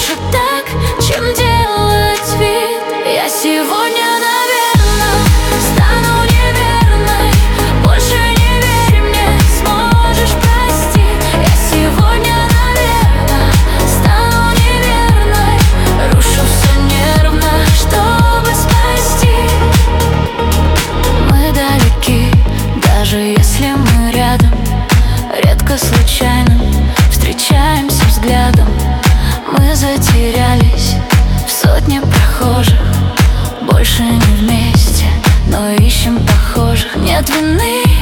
лучше так, чем делать вид. Я сегодня, наверное, стану неверной. Больше не верь мне, сможешь простить. Я сегодня, наверное, стану неверной. Рушу все нервно, чтобы спасти. Мы далеки, даже если мы рядом. Редко случайно встречаемся взглядом. Мы затерялись в сотне прохожих. Больше не вместе, но ищем похожих. Нет вины